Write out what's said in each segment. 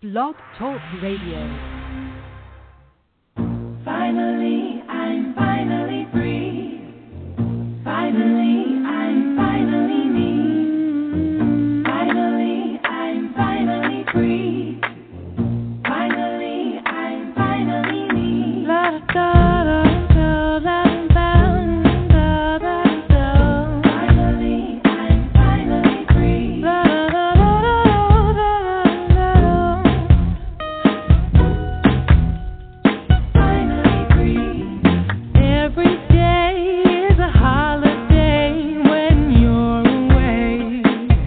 Blog Talk Radio. Finally, I'm finally free. Finally, I'm finally me. Finally, I'm finally free. Finally, I'm finally me. La da da da da da da da da. Finally, I'm finally free. La da da da da da da. Finally free. Every day is a holiday when you're away.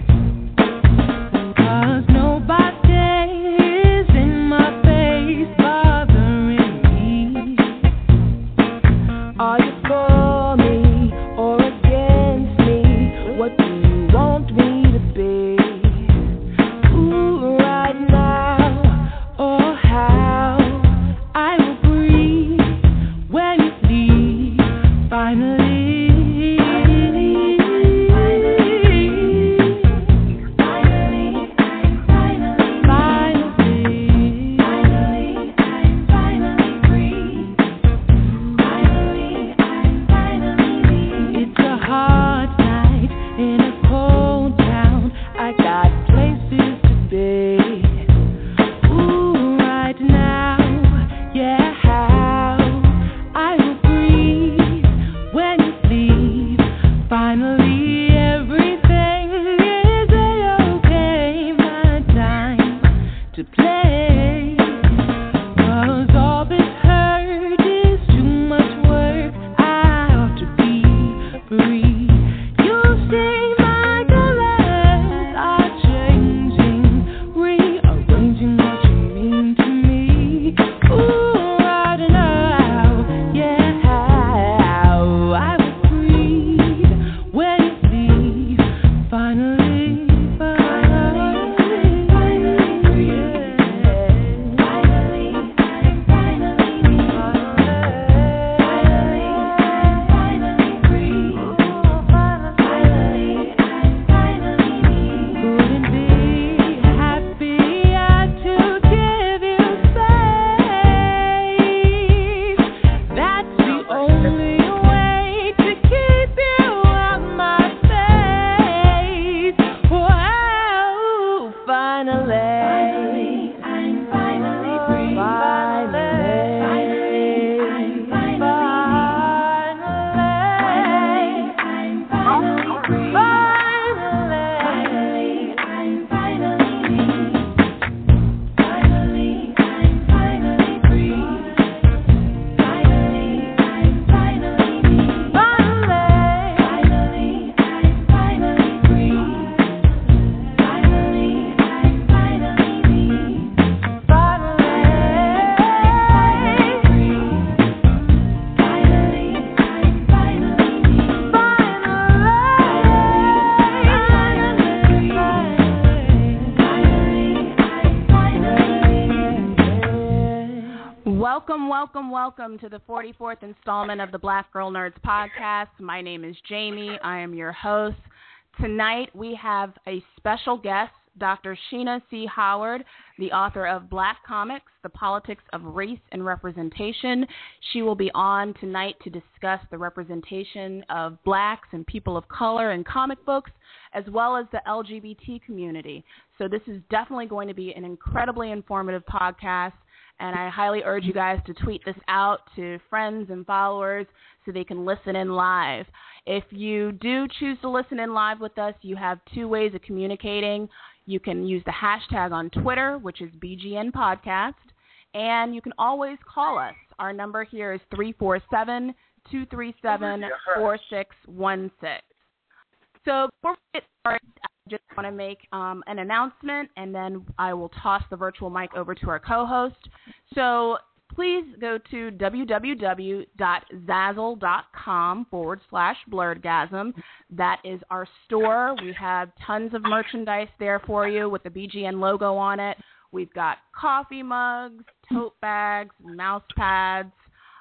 'Cause nobody is in my face bothering me. Are you for me or against me? What do you want me to be? Ooh, right now or how I will breathe when you leave. Finally, it's a hard night in a cold town. I got places to be. Ooh, right now, yeah, how I will breathe when you leave. Finally, everything is a-okay. My time to play. 'Cause all this hurt is too much work. I ought to be free. You see, my colors are changing, rearranging what you mean to me. Ooh, right now, yeah, how I will breathe when you leave. Finally, finally, free. Finally, I'm finally me. Finally, I'm finally free. Finally, I'm finally me. Couldn't be happier to give you space. That's the only way to keep you out my face. Wow, finally, I'm finally free. Finally, I'm finally free. Finally, I'm finally me. Finally, I'm finally free. Finally, I'm finally me. Finally, I'm finally free. Finally, I'm finally me. Finally, free. Finally, I'm finally me. Welcome to the 44th installment of the Black Girl Nerds podcast. My name is Jamie. I am your host. Tonight we have a special guest, Dr. Sheena C. Howard, the author of Black Comics, The Politics of Race and Representation. She will be on tonight to discuss the representation of blacks and people of color in comic books, as well as the LGBT community. So this is definitely going to be an incredibly informative podcast, and I highly urge you guys to tweet this out to friends and followers so they can listen in live. If you do choose to listen in live with us, you have two ways of communicating. You can use the hashtag on Twitter, which is BGN Podcast, and you can always call us. Our number here is 347-237-4616. So before we get started, I just want to make an announcement, and then I will toss the virtual mic over to our co-host. So please go to www.zazzle.com/blurredgasm. That is our store. We have tons of merchandise there for you with the BGN logo on it. We've got coffee mugs, tote bags, mouse pads.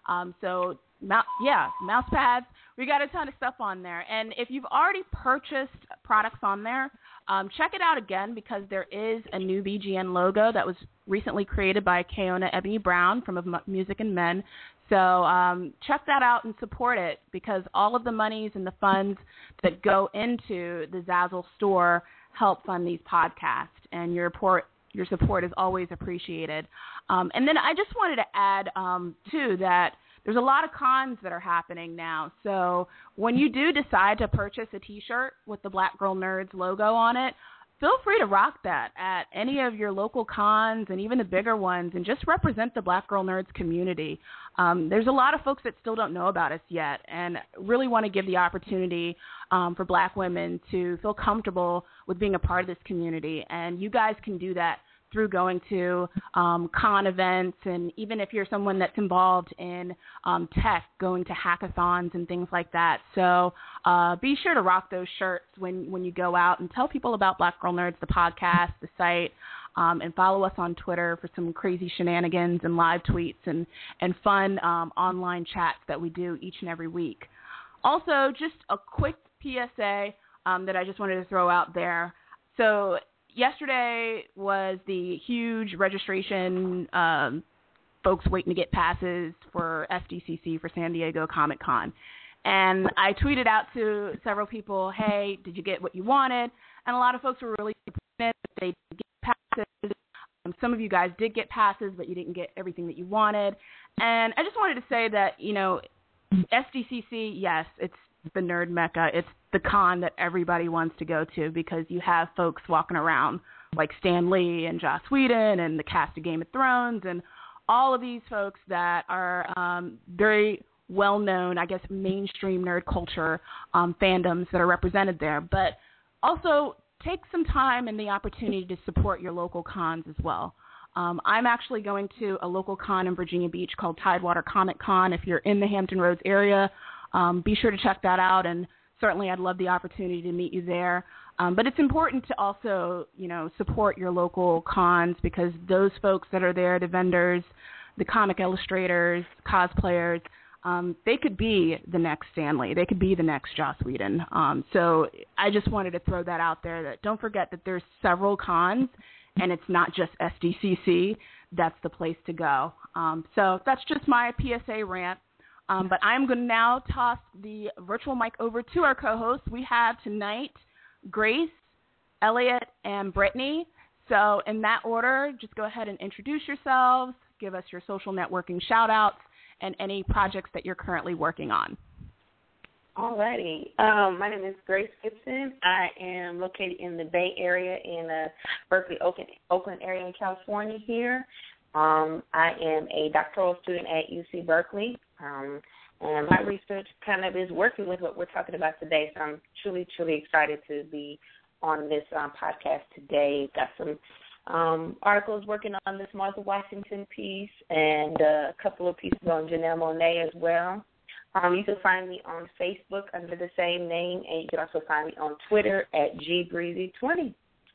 Mouse pads. We got a ton of stuff on there. And if you've already purchased products on there, check it out again because there is a new BGN logo that was recently created by Keona Ebony Brown from Of Music and Men. So check that out and support it because all of the monies and the funds that go into the Zazzle store help fund these podcasts, and your support is always appreciated. And then I just wanted to add, too, that there's a lot of cons that are happening now. So when you do decide to purchase a T-shirt with the Black Girl Nerds logo on it, feel free to rock that at any of your local cons and even the bigger ones and just represent the Black Girl Nerds community. There's a lot of folks that still don't know about us yet and really want to give the opportunity for Black women to feel comfortable with being a part of this community. And you guys can do that through going to con events, and even if you're someone that's involved in tech, going to hackathons and things like that. So be sure to rock those shirts when you go out, and tell people about Black Girl Nerds, the podcast, the site, and follow us on Twitter for some crazy shenanigans and live tweets and fun online chats that we do each and every week. Also, just a quick PSA that I just wanted to throw out there. So yesterday was the huge registration, folks waiting to get passes for SDCC for San Diego Comic-Con. And I tweeted out to several people, hey, did you get what you wanted? And a lot of folks were really disappointed that they didn't get passes. Some of you guys did get passes, but you didn't get everything that you wanted. And I just wanted to say that, SDCC, yes, it's the nerd mecca. It's the con that everybody wants to go to because you have folks walking around like Stan Lee and Joss Whedon and the cast of Game of Thrones and all of these folks that are very well-known, I guess, mainstream nerd culture fandoms that are represented there. But also take some time and the opportunity to support your local cons as well. I'm actually going to a local con in Virginia Beach called Tidewater Comic Con. If you're in the Hampton Roads area, be sure to check that out, and certainly I'd love the opportunity to meet you there. But it's important to also, support your local cons because those folks that are there, the vendors, the comic illustrators, cosplayers, they could be the next Stan Lee. They could be the next Joss Whedon. So I just wanted to throw that out there that don't forget that there's several cons, and it's not just SDCC. That's the place to go. So that's just my PSA rant. But I'm going to now toss the virtual mic over to our co-hosts. We have tonight Grace, Elliot, and Brittany. So in that order, just go ahead and introduce yourselves, give us your social networking shout-outs, and any projects that you're currently working on. All righty. My name is Grace Gibson. I am located in the Bay Area in Berkeley, Oakland area in California here. I am a doctoral student at UC Berkeley, and my research kind of is working with what we're talking about today, so I'm truly, truly excited to be on this podcast today. Got some articles working on this Martha Washington piece and a couple of pieces on Janelle Monáe as well. You can find me on Facebook under the same name, and you can also find me on Twitter at gbreezy20.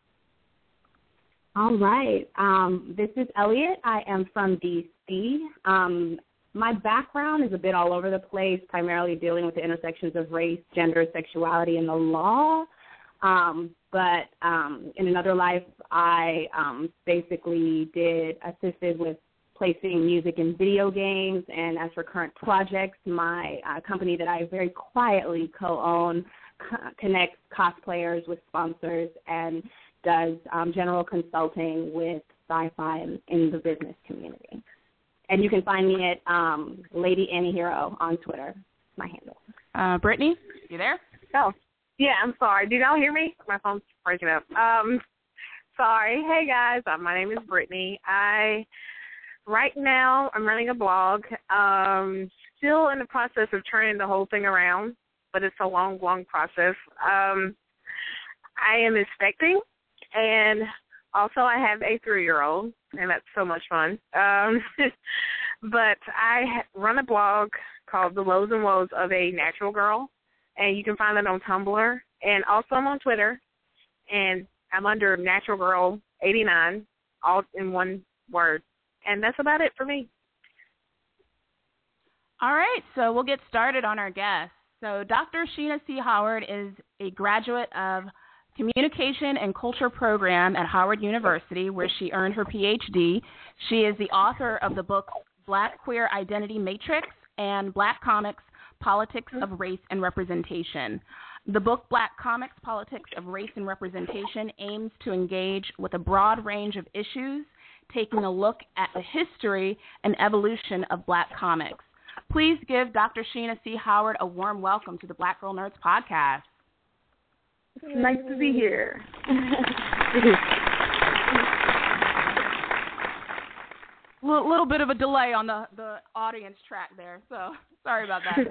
All right. This is Elliot. I am from D.C. My background is a bit all over the place, primarily dealing with the intersections of race, gender, sexuality, and the law. But in another life, I basically assisted with placing music in video games. And as for current projects, my company that I very quietly co-own connects cosplayers with sponsors and does general consulting with sci-fi in the business community. And you can find me at Lady Annie Hero on Twitter, my handle. Brittany, you there? Oh, yeah, I'm sorry. Did y'all hear me? My phone's breaking up. Sorry. Hey, guys. My name is Brittany. Right now, I'm running a blog. Still in the process of turning the whole thing around, but it's a long, long process. I am expecting, and also I have a 3-year-old, and that's so much fun. But I run a blog called The Lows and Woes of a Natural Girl, and you can find that on Tumblr, and also I'm on Twitter, and I'm under Natural Girl 89, all in one word. And that's about it for me. All right, so we'll get started on our guest. So Dr. Sheena C. Howard is a graduate of Communication and Culture program at Howard University, where she earned her PhD. She is the author of the books Black Queer Identity Matrix and Black Comics, Politics of Race and Representation. The book Black Comics, Politics of Race and Representation aims to engage with a broad range of issues, taking a look at the history and evolution of Black comics. Please give Dr. Sheena C. Howard a warm welcome to the Black Girl Nerds podcast. Nice to be here. Little bit of a delay on the audience track there, so sorry about that.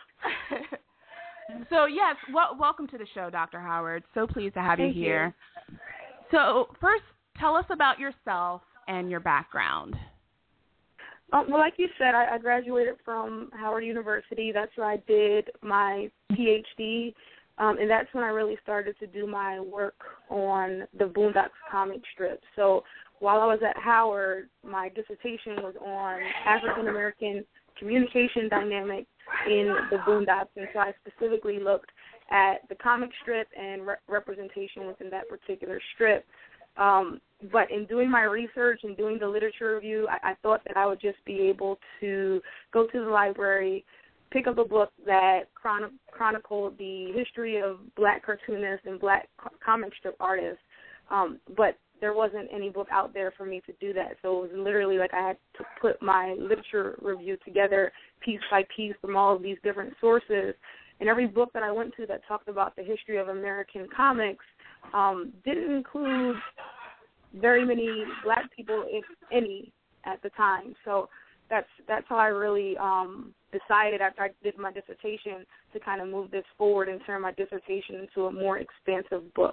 So, yes, welcome to the show, Dr. Howard. So pleased to have you here. So, first, tell us about yourself and your background. Well, like you said, I graduated from Howard University. That's where I did my PhD, and that's when I really started to do my work on the Boondocks comic strip. So while I was at Howard, my dissertation was on African-American communication dynamics in the Boondocks, and so I specifically looked at the comic strip and representation within that particular strip. But in doing my research and doing the literature review, I thought that I would just be able to go to the library, pick up a book that chronicled the history of Black cartoonists and Black comic strip artists. But there wasn't any book out there for me to do that. So it was literally like I had to put my literature review together piece by piece from all of these different sources. And every book that I went to that talked about the history of American comics didn't include very many Black people, if any, at the time. So that's how I really decided after I did my dissertation to kind of move this forward and turn my dissertation into a more expansive book.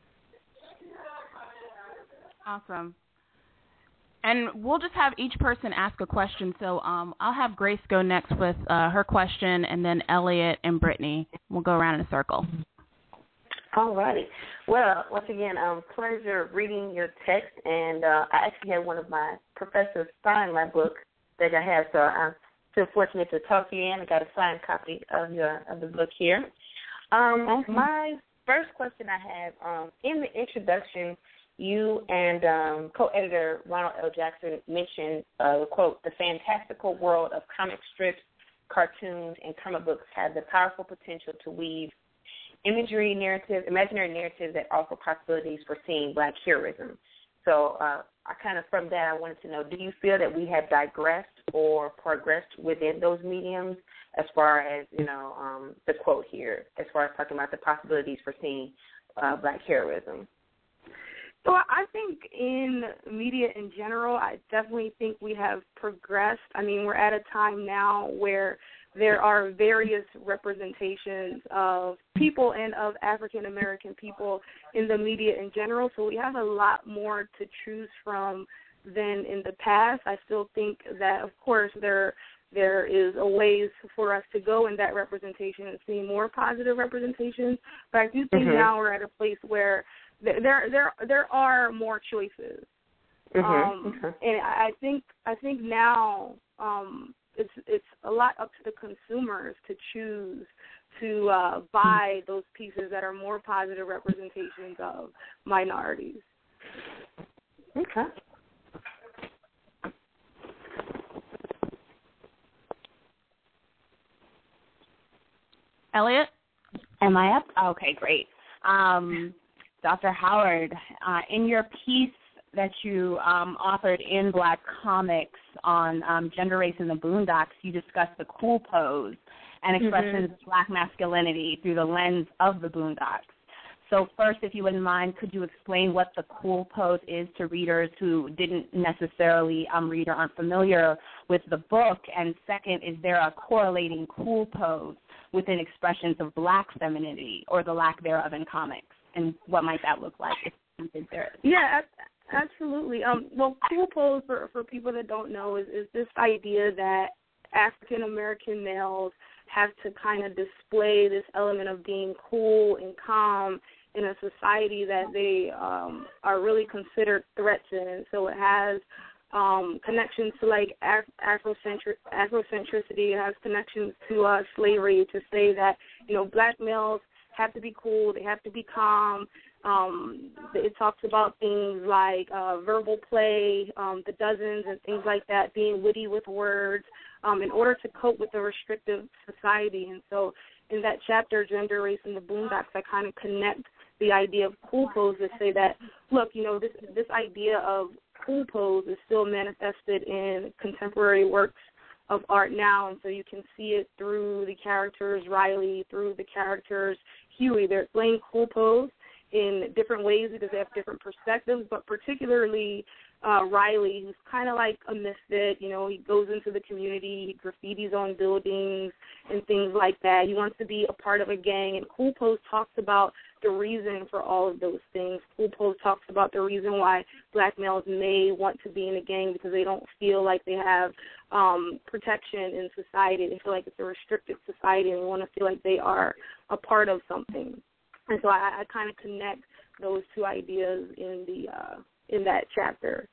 Awesome. And we'll just have each person ask a question. So I'll have Grace go next with her question, and then Elliot and Brittany. We'll go around in a circle. All righty. Well, once again, pleasure reading your text, and I actually had one of my professors sign my book that I have, so I'm still fortunate to talk to you, and I got a signed copy of the book here. My first question I have, in the introduction, you and co-editor Ronald L. Jackson mentioned, quote, the fantastical world of comic strips, cartoons, and comic books have the powerful potential to weave imaginary narratives that offer possibilities for seeing Black heroism. So from that, I wanted to know, do you feel that we have digressed or progressed within those mediums as far as, the quote here, as far as talking about the possibilities for seeing Black heroism? Well, I think in media in general, I definitely think we have progressed. I mean, we're at a time now where there are various representations of people and of African-American people in the media in general, so we have a lot more to choose from than in the past. I still think that, of course, there is a ways for us to go in that representation and see more positive representations, but I do think now we're at a place where there are more choices, and I think now it's a lot up to the consumers to choose to buy those pieces that are more positive representations of minorities. Okay. Elliot? Am I up? Okay, great. Dr. Howard, in your piece that you authored in Black Comics on gender, race, and the Boondocks, you discussed the cool pose and expressions of Black masculinity through the lens of the Boondocks. So first, if you wouldn't mind, could you explain what the cool pose is to readers who didn't necessarily read or aren't familiar with the book? And second, is there a correlating cool pose within expressions of Black femininity or the lack thereof in comics? And what might that look like if there is? Yeah, absolutely. Well, cool pose, for people that don't know, is this idea that African-American males have to kind of display this element of being cool and calm in a society that they are really considered threats in. And so it has connections to, like, Afrocentricity. It has connections to slavery, to say that, Black males have to be cool, they have to be calm, It talks about things like verbal play, the dozens and things like that, being witty with words in order to cope with the restrictive society. And so in that chapter, Gender, Race, and the Boondocks, I kind of connect the idea of cool pose to say that, look, this idea of cool pose is still manifested in contemporary works of art now, and so you can see it through the characters Riley, through the characters Huey. They're playing cool pose in different ways because they have different perspectives, but particularly Riley, who's kind of like a misfit. He goes into the community, he graffitis on buildings and things like that. He wants to be a part of a gang, and cool pose talks about the reason for all of those things. Cool pose talks about the reason why black males may want to be in a gang because they don't feel like they have protection in society. They feel like it's a restricted society and they want to feel like they are a part of something. And so I kind of connect those two ideas in that chapter.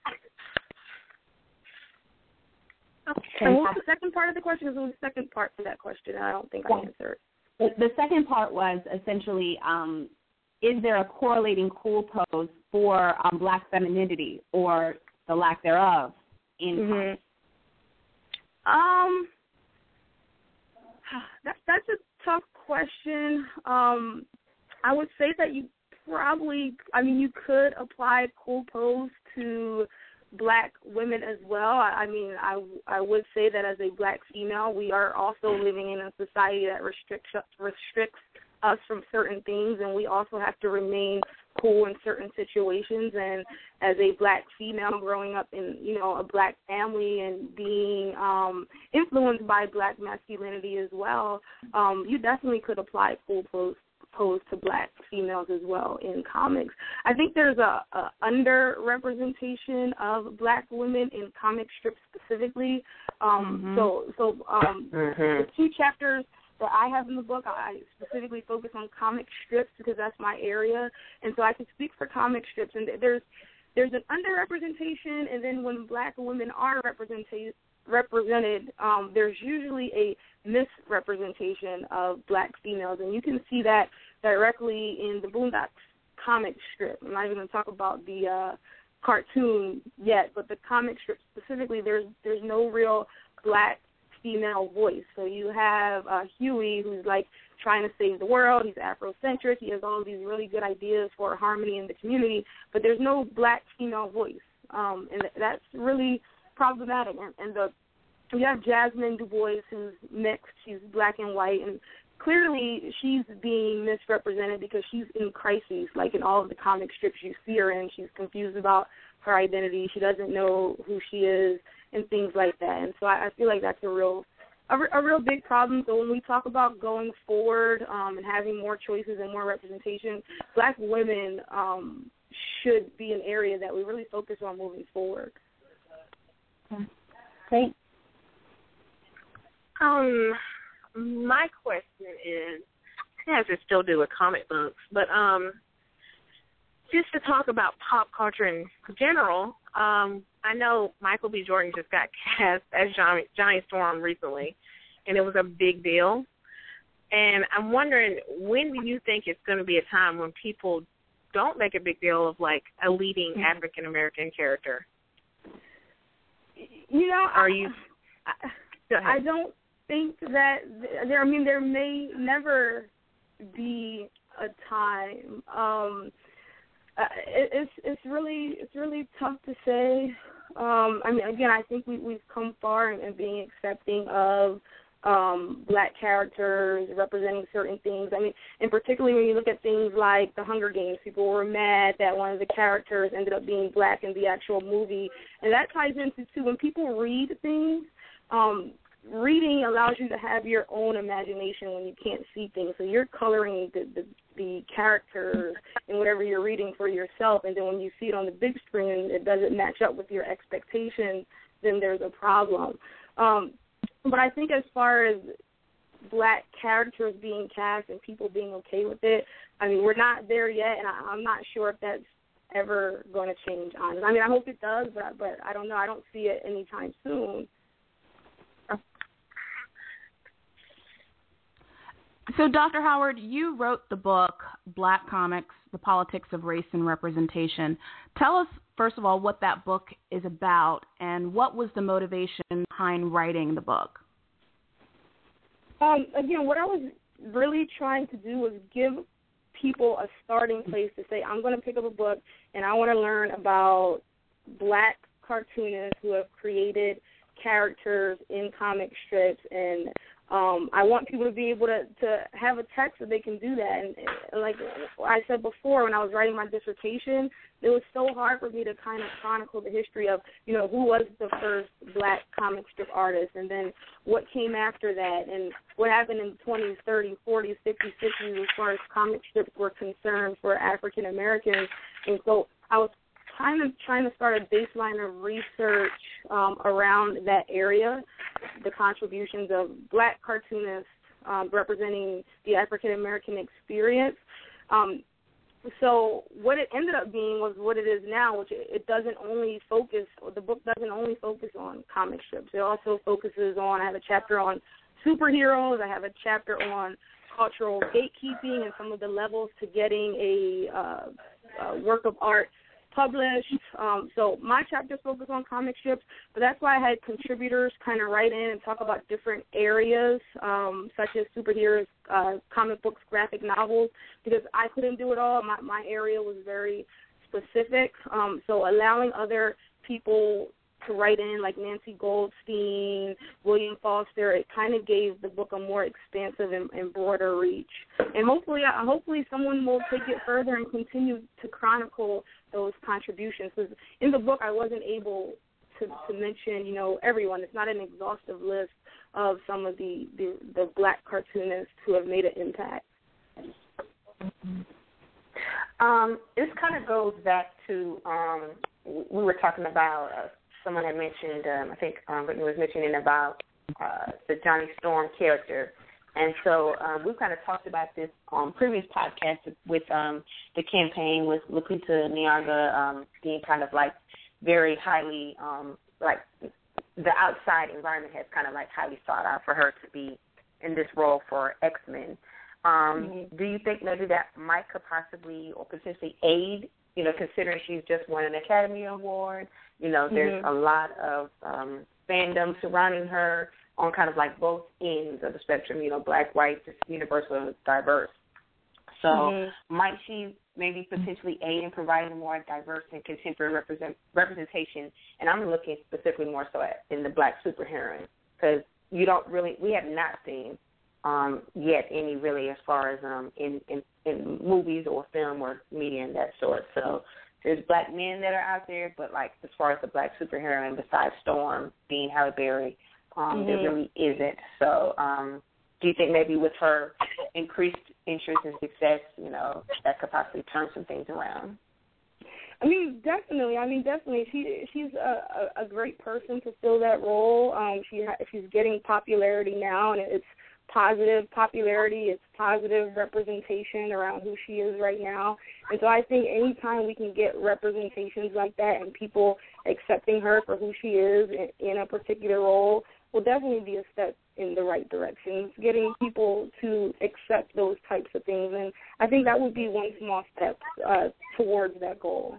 Okay. And what was the second part of the question? Because there was a second part to that question, and I don't think I answered. The second part was essentially, is there a correlating cool pose for black femininity or the lack thereof in comics? That's a tough question. I would say that you could apply cool pose to black women as well. I would say that as a black female, we are also living in a society that restricts us from certain things, and we also have to remain cool in certain situations. And as a black female growing up in, a black family and being influenced by black masculinity as well, you definitely could apply cool pose to black females as well in comics. I think there's a underrepresentation of black women in comic strips specifically. The two chapters that I have in the book, I specifically focus on comic strips because that's my area, and so I can speak for comic strips. And there's an underrepresentation, and then when black women are represented, there's usually a misrepresentation of black females, and you can see that directly in the Boondocks comic strip. I'm not even going to talk about the cartoon yet, but the comic strip specifically, there's no real black female voice. So you have Huey, who's like trying to save the world. He's Afrocentric. He has all these really good ideas for harmony in the community, but there's no black female voice, and that's really problematic. And you have Jasmine Du Bois, who's mixed. She's black and white, and clearly she's being misrepresented because she's in crises. Like in all of the comic strips you see her in, she's confused about her identity. She doesn't know who she is and things like that. And so I feel like that's a real big problem. So when we talk about going forward and having more choices and more representation, black women should be an area that we really focus on moving forward. Great. My question is, it has to still do with comic books, but just to talk about pop culture in general, I know Michael B. Jordan just got cast as Johnny Storm recently, and it was a big deal. And I'm wondering, when do you think it's going to be a time when people don't make a big deal of, like, a leading African-American character? I don't think that there may never be a time. It's really tough to say. Again, I think we've come far in being accepting of black characters representing certain things. And particularly when you look at things like The Hunger Games, people were mad that one of the characters ended up being black in the actual movie, and that ties into too when people read things. Reading allows you to have your own imagination when you can't see things. So you're coloring the characters and whatever you're reading for yourself, and then when you see it on the big screen, it doesn't match up with your expectations, then there's a problem. But I think as far as black characters being cast and people being okay with it, we're not there yet, and I'm not sure if that's ever going to change, honestly. I hope it does, but I don't know. I don't see it anytime soon. So, Dr. Howard, you wrote the book, Black Comics, The Politics of Race and Representation. Tell us, first of all, what that book is about and what was the motivation behind writing the book? Again, what I was really trying to do was give people a starting place to say, I'm going to pick up a book and I want to learn about Black cartoonists who have created characters in comic strips, and I want people to be able to have a text that they can do that. And like I said before, when I was writing my dissertation, it was so hard for me to kind of chronicle the history of, you know, who was the first Black comic strip artist, and then what came after that, and what happened in the 20s, 30s, 40s, 50s, 60s as far as comic strips were concerned for African Americans. And so I was kind of trying to start a baseline of research around that area, the contributions of Black cartoonists representing the African American experience. So what it ended up being was what it is now, which it doesn't only focus, or the book doesn't only focus on comic strips. It also focuses on, I have a chapter on superheroes, I have a chapter on cultural gatekeeping and some of the levels to getting a work of art published. So my chapters focus on comic strips, but that's why I had contributors kind of write in and talk about different areas, such as superheroes, comic books, graphic novels, because I couldn't do it all. My area was very specific. So allowing other people to write in, like Nancy Goldstein, William Foster, it kind of gave the book a more expansive and broader reach. And hopefully someone will take it further and continue to chronicle those contributions. Because in the book, I wasn't able to mention, you know, everyone. It's not an exhaustive list of some of the Black cartoonists who have made an impact. This kind of goes back to we were talking about. Someone had mentioned, I think Brittany was mentioning about the Johnny Storm character. And so we've kind of talked about this on previous podcasts with the campaign with Lupita Nyong'o being kind of like very highly, like the outside environment has kind of like highly sought out for her to be in this role for X-Men. Do you think maybe that might could possibly or potentially aid, you know, considering she's just won an Academy Award? You know, there's a lot of fandom surrounding her on kind of like both ends of the spectrum, you know, Black, white, universal, diverse. So might she maybe potentially aid in providing more diverse and contemporary representation? And I'm looking specifically more so in the Black superheroine, because we have not seen yet any really as far as in movies or film or media and that sort. So there's Black men that are out there, but like as far as the Black superheroine besides Storm being Halle Berry, there really isn't. So do you think maybe with her increased interest and success, you know, that could possibly turn some things around? I mean, definitely. She's a great person to fill that role. She's getting popularity now, and it's positive popularity, it's positive representation around who she is right now. And so I think anytime we can get representations like that and people accepting her for who she is in a particular role will definitely be a step in the right direction, getting people to accept those types of things. And I think that would be one small step towards that goal.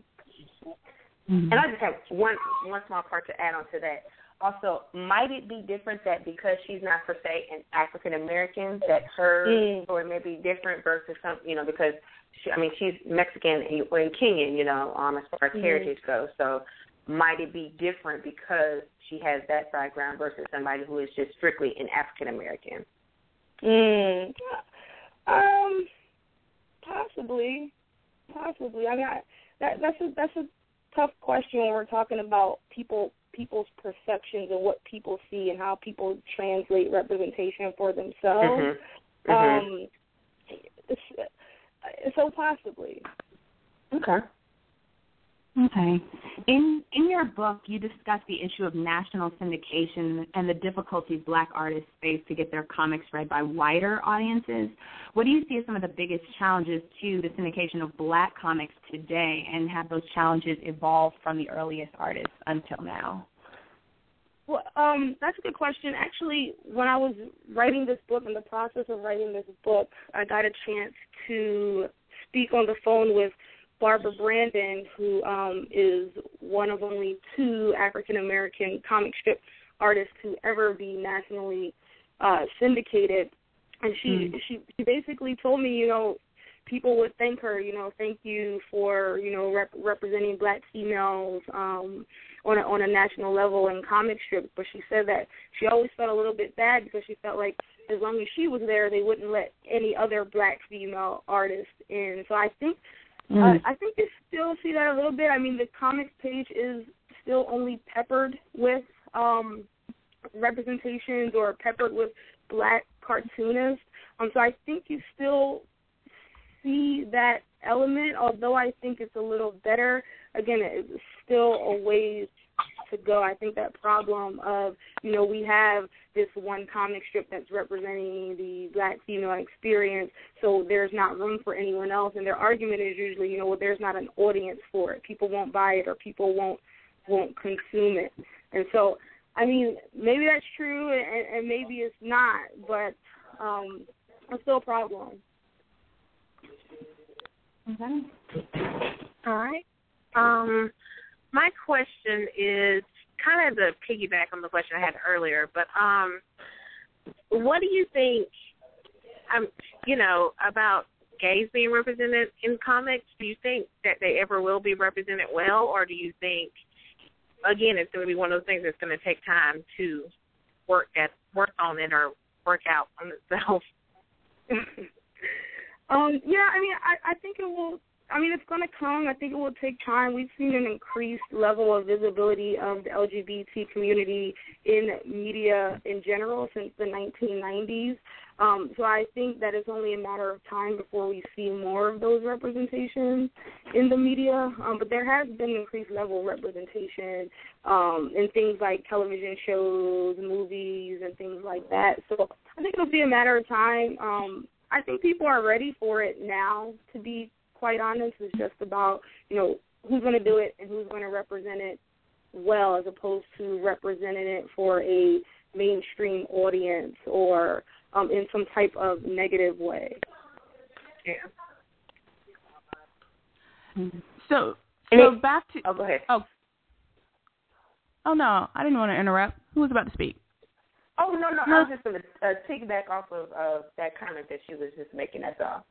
And I just have one small part to add on to that. Also, might it be different that because she's not, per se, an African-American, that her story may be different versus some, you know, because, she's Mexican or Kenyan, you know, as far as heritage goes. So might it be different because she has that background versus somebody who is just strictly an African-American? Possibly. I mean, that's a tough question when we're talking about people's perceptions of what people see and how people translate representation for themselves. So possibly. Okay. In your book, you discuss the issue of national syndication and the difficulties Black artists face to get their comics read by wider audiences. What do you see as some of the biggest challenges to the syndication of Black comics today, and have those challenges evolved from the earliest artists until now? Well, That's a good question. Actually, when I was writing this book, in the process of writing this book, I got a chance to speak on the phone with Barbara Brandon, who is one of only 2 African-American comic strip artists to ever be nationally syndicated. And she basically told me, people would thank her, thank you for, representing Black females on a national level in comic strips. But she said that she always felt a little bit bad because she felt like as long as she was there, they wouldn't let any other Black female artists in. So I think you still see that a little bit. I mean, the comics page is still only peppered with representations or peppered with Black cartoonists. So I think you still see that element, although I think it's a little better. Again, it's still a ways to go. I think that problem of, we have this one comic strip that's representing the Black female experience, so there's not room for anyone else. And their argument is usually, there's not an audience for it. People won't buy it or people won't consume it. And so, I mean, maybe that's true and maybe it's not, but it's still a problem. Okay. All right. My question is kind of to piggyback on the question I had earlier, but what do you think, about gays being represented in comics? Do you think that they ever will be represented well, or do you think, again, it's going to be one of those things that's going to take time to work on it or work out on itself? I think it will. It's going to come. I think it will take time. We've seen an increased level of visibility of the LGBT community in media in general since the 1990s. So I think that it's only a matter of time before we see more of those representations in the media. But there has been an increased level of representation in things like television shows, movies, and things like that. So I think it'll be a matter of time. I think people are ready for it now, to be quite honest. It's just about, who's going to do it and who's going to represent it well, as opposed to representing it for a mainstream audience or in some type of negative way. Yeah. So back to... Oh, go ahead. Oh, no, I didn't want to interrupt. Who was about to speak? Oh, no, I was just going to piggyback off of that comment that she was just making, that's all.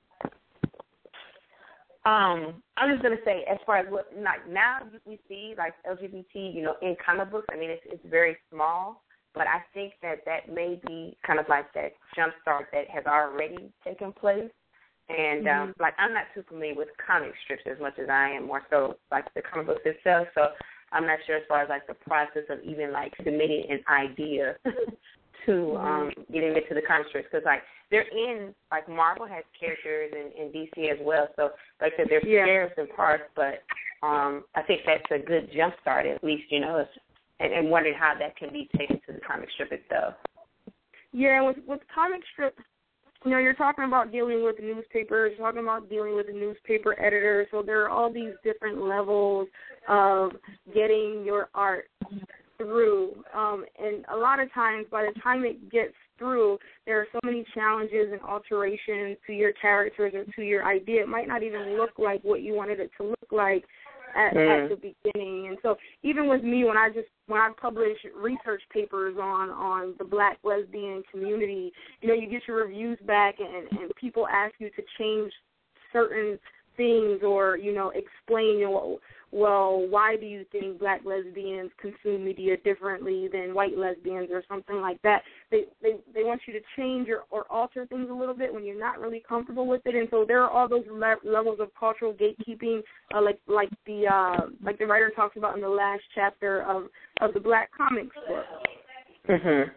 I was going to say, as far as what now we see, like LGBT, in comic books, it's very small, but I think that may be kind of like that jump start that has already taken place. And, I'm not too familiar with comic strips as much as I am, more so, like, the comic books itself, so I'm not sure as far as, like, the process of even, like, submitting an idea to getting into the comic strips, because, like, they're in, like, Marvel has characters in DC as well, so, like I said, they're scarce in parts, but I think that's a good jump start, at least, and wondering how that can be taken to the comic strip itself. Yeah, with comic strips, you're talking about dealing with newspapers, you're talking about dealing with a newspaper editor, so there are all these different levels of getting your art through. And a lot of times, by the time it gets through, there are so many challenges and alterations to your characters or to your idea. It might not even look like what you wanted it to look like at the beginning. And so even with me, when I publish research papers on the Black lesbian community, you get your reviews back and people ask you to change certain things or, explain, well, why do you think Black lesbians consume media differently than white lesbians or something like that? They want you to change or alter things a little bit when you're not really comfortable with it. And so there are all those levels of cultural gatekeeping, like the writer talks about in the last chapter of the Black Comics book. Mhm.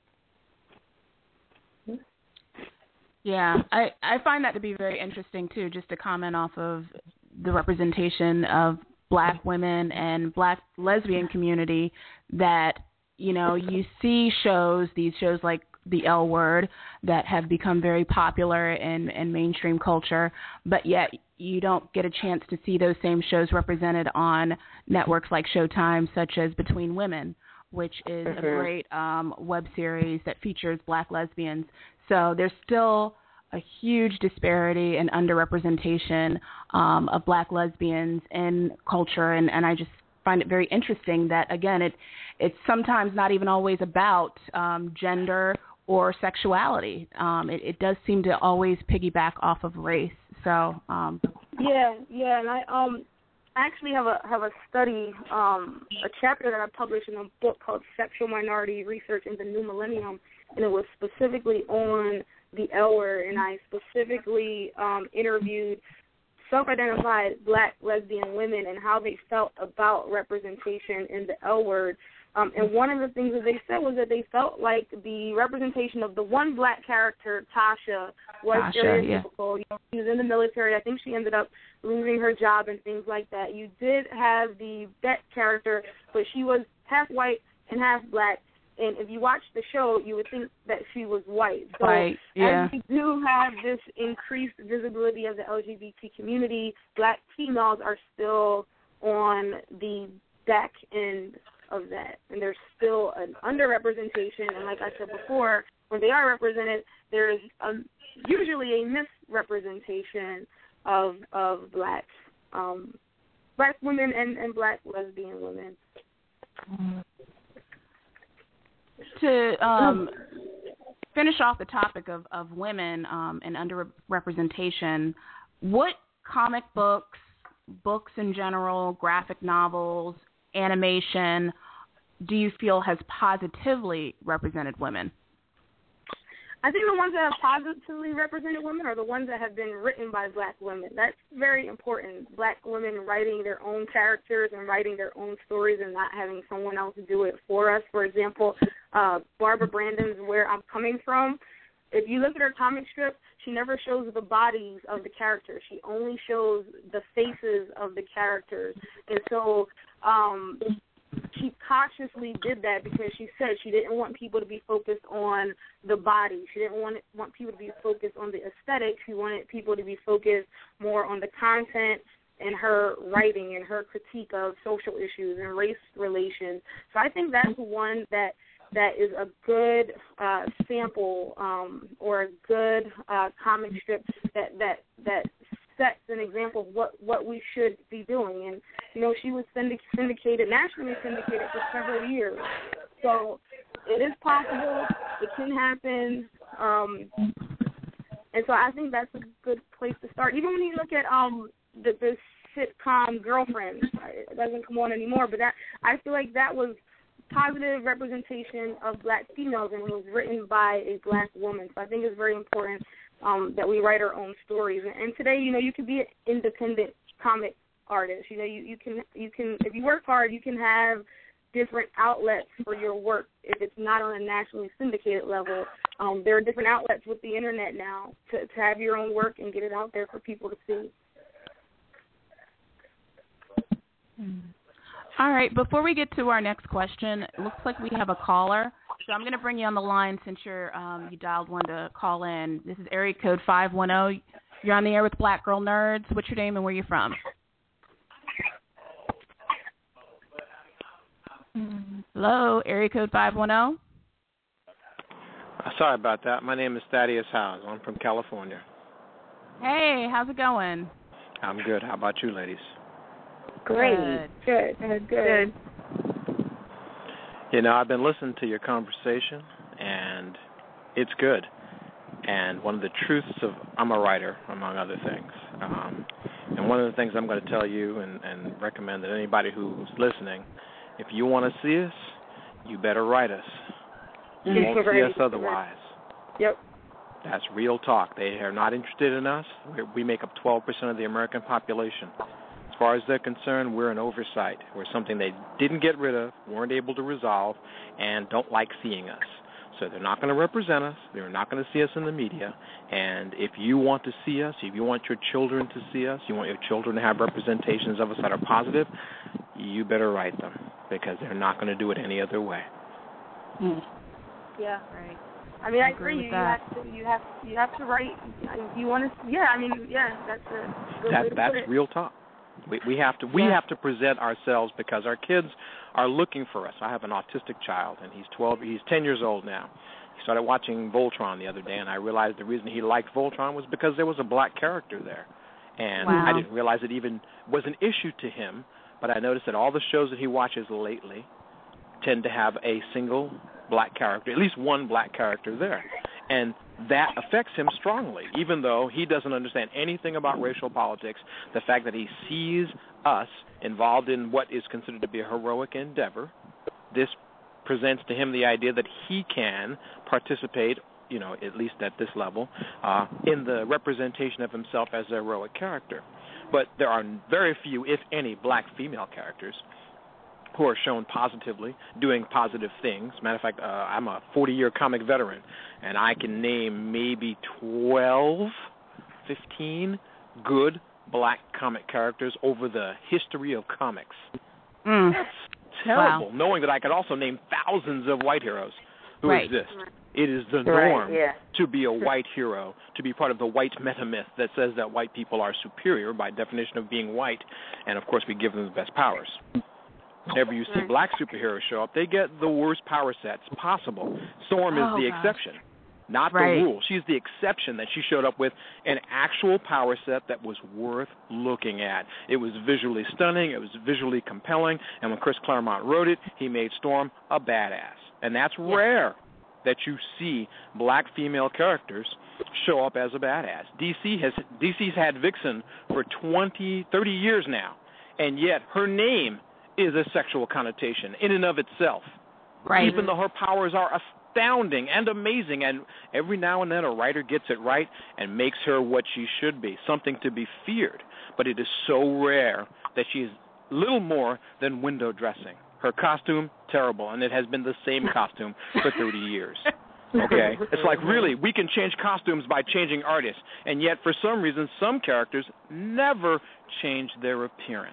Yeah, I find that to be very interesting, too, just to comment off of the representation of Black women and Black lesbian community that, you see these shows like The L Word that have become very popular in mainstream culture, but yet you don't get a chance to see those same shows represented on networks like Showtime, such as Between Women which is a great web series that features Black lesbians. So there's still a huge disparity and underrepresentation of Black lesbians in culture, and I just find it very interesting that, again, it's sometimes not even always about gender or sexuality. It does seem to always piggyback off of race. So yeah, and I actually have a study, a chapter that I published in a book called Sexual Minority Research in the New Millennium, and it was specifically on the L word, and I specifically interviewed self-identified Black lesbian women and how they felt about representation in the L word. And one of the things that they said was that they felt like the representation of the one Black character, Tasha, was stereotypical. Yeah. She was in the military. I think she ended up losing her job and things like that. You did have the Bet character, but she was half white and half Black. And if you watch the show, you would think that she was white. So right, yeah. As we do have this increased visibility of the LGBT community, Black females are still on the back end of that. And there's still an underrepresentation. And like I said before, when they are represented, there's usually a misrepresentation of Black women and Black lesbian women. To finish off the topic of women and underrepresentation, what comic books in general, graphic novels, animation, do you feel has positively represented women? I think the ones that have positively represented women are the ones that have been written by Black women. That's very important. Black women writing their own characters and writing their own stories and not having someone else do it for us. For example, Barbara Brandon's Where I'm Coming From. If you look at her comic strip, she never shows the bodies of the characters. She only shows the faces of the characters. And so she consciously did that because she said she didn't want people to be focused on the body. She didn't want people to be focused on the aesthetics. She wanted people to be focused more on the content and her writing and her critique of social issues and race relations. So I think that's one that is a good sample or a good comic strip that sets an example of what we should be doing. And, you know, she was syndicated, nationally syndicated for several years. So it is possible. It can happen. And so I think that's a good place to start. Even when you look at the sitcom Girlfriends, it doesn't come on anymore, but I feel like that was positive representation of Black females, and it was written by a Black woman. So I think it's very important that we write our own stories. And today, you know, you can be an independent comic artist. You know, you can if you work hard, you can have different outlets for your work. If it's not on a nationally syndicated level, there are different outlets with the internet now to have your own work and get it out there for people to see. All right, before we get to our next question, it looks like we have a caller. So I'm going to bring you on the line since you dialed one to call in. This is area code 510. You're on the air with Black Girl Nerds. What's your name and where you from? Hello, area code 510. Sorry about that. My name is Thaddeus Howes. I'm from California. Hey, how's it going? I'm good. How about you, ladies? Great. Good. You know, I've been listening to your conversation, and it's good. And one of the truths of, I'm a writer, among other things. And one of the things I'm going to tell you and recommend that anybody who's listening, if you want to see us, you better write us. You won't see us otherwise. Yep. That's real talk. They are not interested in us. We make up 12% of the American population. As far as they're concerned, we're an oversight. We're something they didn't get rid of, weren't able to resolve, and don't like seeing us. So they're not going to represent us. They're not going to see us in the media. And if you want to see us, if you want your children to see us, you want your children to have representations of us that are positive, you better write them because they're not going to do it any other way. Yeah. Right. I mean, I agree. with that. You have to write. If you want to. Yeah. I mean, yeah. That's a good way to put it. That's real talk. We have to present ourselves because our kids are looking for us. I have an autistic child, and he's 10 years old now. He started watching Voltron the other day, and I realized the reason he liked Voltron was because there was a black character there. And I didn't realize it even was an issue to him, but I noticed that all the shows that he watches lately tend to have a single black character, at least one black character there. And that affects him strongly, even though he doesn't understand anything about racial politics. The fact that he sees us involved in what is considered to be a heroic endeavor, this presents to him the idea that he can participate, at least at this level, in the representation of himself as a heroic character. But there are very few, if any, black female characters who are shown positively, doing positive things. Matter of fact, I'm a 40-year comic veteran, and I can name maybe 12, 15 good black comic characters over the history of comics. That's terrible, knowing that I could also name thousands of white heroes who exist. It is the norm to be a white hero, to be part of the white metamyth that says that white people are superior by definition of being white, and, of course, we give them the best powers. Whenever you see black superheroes show up, they get the worst power sets possible. Storm is the exception, not the rule. She's the exception that she showed up with an actual power set that was worth looking at. It was visually stunning. It was visually compelling. And when Chris Claremont wrote it, he made Storm a badass. And that's rare that you see black female characters show up as a badass. DC's had Vixen for 20, 30 years now, and yet her name is a sexual connotation in and of itself. Right. Even though her powers are astounding and amazing, and every now and then a writer gets it right and makes her what she should be, something to be feared. But it is so rare that she is little more than window dressing. Her costume, terrible, and it has been the same costume for 30 years. Okay? It's like, really, we can change costumes by changing artists, and yet for some reason some characters never change their appearance.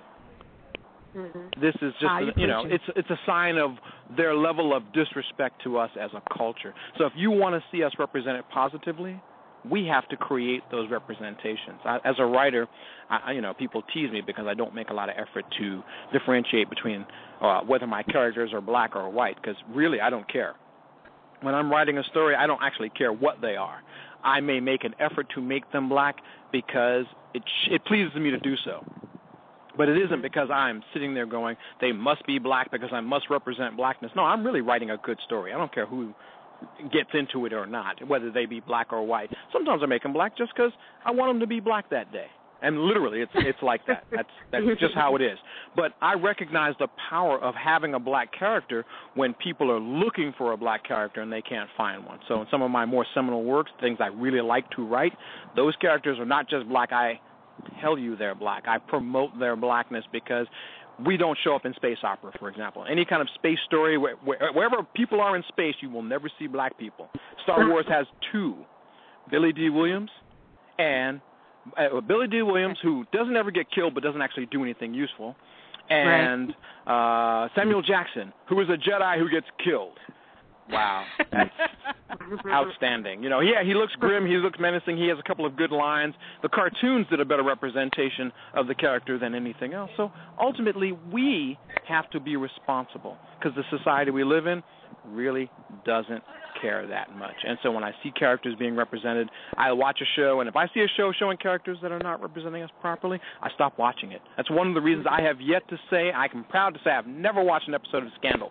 This is just, it's a sign of their level of disrespect to us as a culture. So if you want to see us represented positively, we have to create those representations. As a writer, people tease me because I don't make a lot of effort to differentiate between whether my characters are black or white, because really I don't care. When I'm writing a story, I don't actually care what they are. I may make an effort to make them black because it pleases me to do so. But it isn't because I'm sitting there going, they must be black because I must represent blackness. No, I'm really writing a good story. I don't care who gets into it or not, whether they be black or white. Sometimes I make them black just because I want them to be black that day. And literally, it's like that. That's just how it is. But I recognize the power of having a black character when people are looking for a black character and they can't find one. So in some of my more seminal works, things I really like to write, those characters are not just black. I tell you they're black. I promote their blackness because we don't show up in space opera, for example. Any kind of space story, wherever people are in space, you will never see black people. Star Wars has two, Billy D. Williams, and Billy D. Williams, who doesn't ever get killed but doesn't actually do anything useful, and Samuel Jackson, who is a Jedi who gets killed. Wow, that's outstanding. He looks grim, he looks menacing, he has a couple of good lines. The cartoons did a better representation of the character than anything else. So ultimately, we have to be responsible because the society we live in really doesn't care that much. And so when I see characters being represented, I watch a show, and if I see a show showing characters that are not representing us properly, I stop watching it. That's one of the reasons I have yet to say, I'm proud to say I've never watched an episode of Scandal.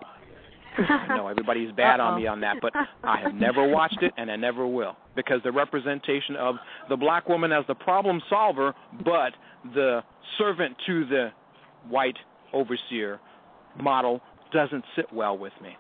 I know everybody's bad on me on that, but I have never watched it, and I never will, because the representation of the black woman as the problem solver, but the servant to the white overseer model doesn't sit well with me.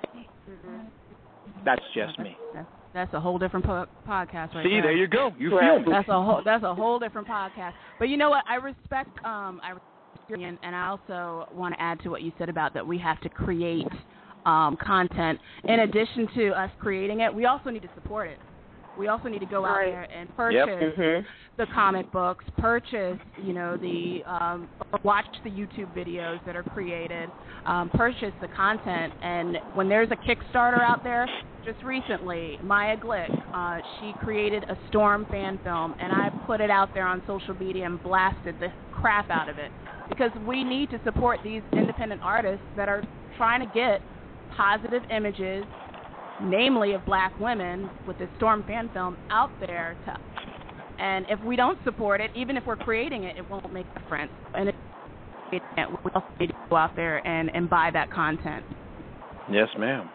That's just me. That's a whole different podcast right See, there you go. You feel me. That's a whole different podcast. But you know what? I respect and I also want to add to what you said about that we have to create content. In addition to us creating it, we also need to support it. We also need to go out there and purchase the comic books, purchase, watch the YouTube videos that are created, purchase the content. And when there's a Kickstarter out there, just recently, Maya Glick, she created a Storm fan film, and I put it out there on social media and blasted the crap out of it because we need to support these independent artists that are trying to get positive images, namely of black women, with this Storm fan film out there. And if we don't support it, even if we're creating it, it won't make a difference. And we also need to go out there and buy that content. Yes, ma'am.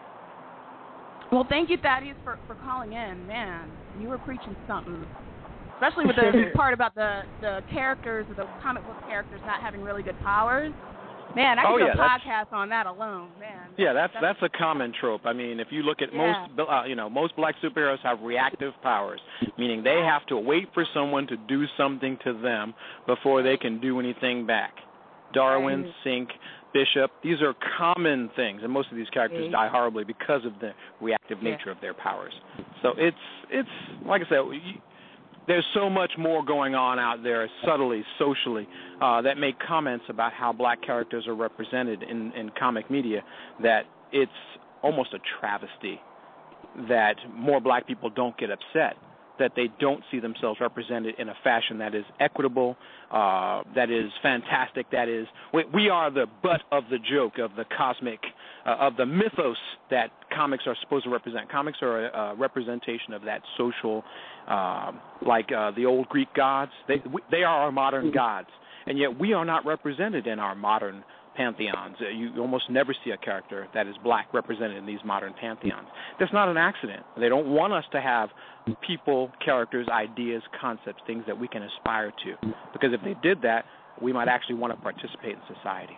Well, thank you, Thaddeus, for calling in. Man, you were preaching something. Especially with the part about the characters, the comic book characters not having really good powers. Man, I could do a podcast on that alone, man. Yeah, that's a common trope. I mean, if you look at most black superheroes have reactive powers, meaning they have to wait for someone to do something to them before they can do anything back. Darwin, Synch, Bishop, these are common things, and most of these characters die horribly because of the reactive nature of their powers. So it's like I said, there's so much more going on out there subtly, socially, that make comments about how black characters are represented in comic media that it's almost a travesty that more black people don't get upset, that they don't see themselves represented in a fashion that is equitable, that is fantastic, that is, we are the butt of the joke, of the cosmic, of the mythos that comics are supposed to represent. Comics are a representation of that social, like the old Greek gods. They are our modern gods, and yet we are not represented in our modern pantheons. You almost never see a character that is black represented in these modern pantheons. That's not an accident. They don't want us to have people, characters, ideas, concepts, things that we can aspire to. Because if they did that, we might actually want to participate in society.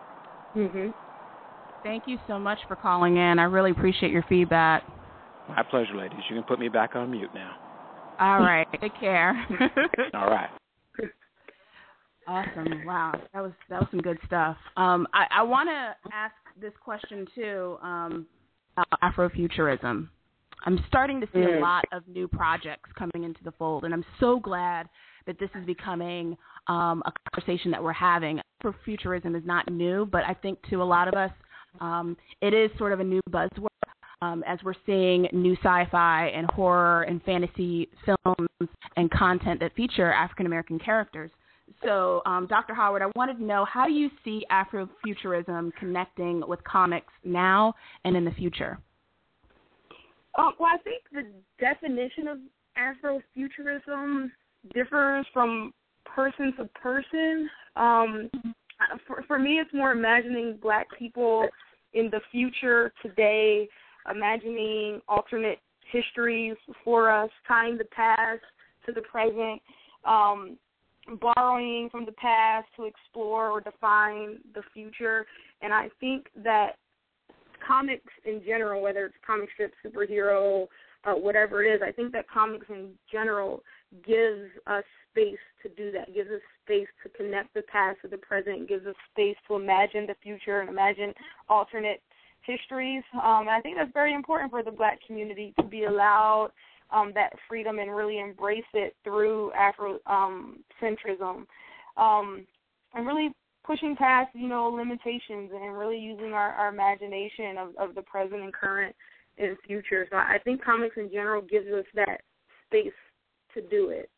Thank you so much for calling in. I really appreciate your feedback. My pleasure, ladies. You can put me back on mute now. All right. Take care. All right. Awesome. Wow. That was some good stuff. I want to ask this question, too, about Afrofuturism. I'm starting to see a lot of new projects coming into the fold, and I'm so glad that this is becoming a conversation that we're having. Afrofuturism is not new, but I think to a lot of us, it is sort of a new buzzword as we're seeing new sci-fi and horror and fantasy films and content that feature African-American characters. So, Dr. Howard, I wanted to know, how do you see Afrofuturism connecting with comics now and in the future? Well, I think the definition of Afrofuturism differs from person to person. For me, it's more imagining black people in the future today, imagining alternate histories for us, tying the past to the present, borrowing from the past to explore or define the future. And I think that comics in general, whether it's comic strip, superhero, whatever it is, I think that comics in general gives us space to do that, gives us space to connect the past to the present, gives us space to imagine the future and imagine alternate histories. And I think that's very important for the black community to be allowed that freedom and really embrace it through Afrocentrism, and really pushing past, limitations and really using our imagination of the present and current and future. So I think comics in general gives us that space to do it.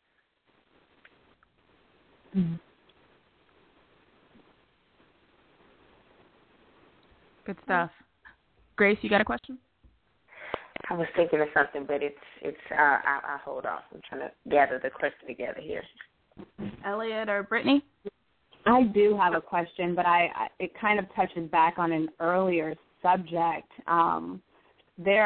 Good stuff. Grace, you got a question? I was thinking of something, but I'll hold off. I'm trying to gather the question together here. Elliot or Brittany? I do have a question, but it kind of touches back on an earlier subject. When there's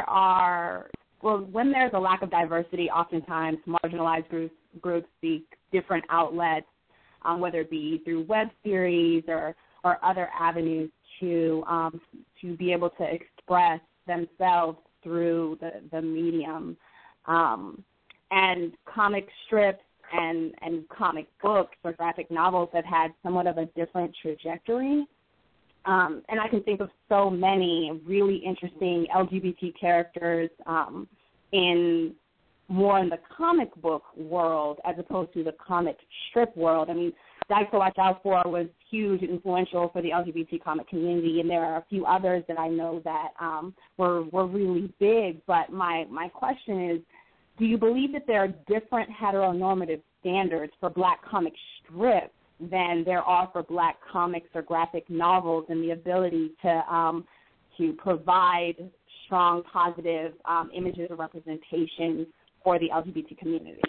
a lack of diversity, oftentimes marginalized groups seek different outlets, whether it be through web series or other avenues to be able to express themselves through the medium. And comic strips and comic books or graphic novels have had somewhat of a different trajectory. And I can think of so many really interesting LGBT characters in more in the comic book world as opposed to the comic strip world. I mean, Dice to Watch Out For was huge and influential for the LGBT comic community, and there are a few others that I know that were really big. But my question is, do you believe that there are different heteronormative standards for black comic strips than there are for black comics or graphic novels, and the ability to provide strong, positive images or representation for the LGBT community?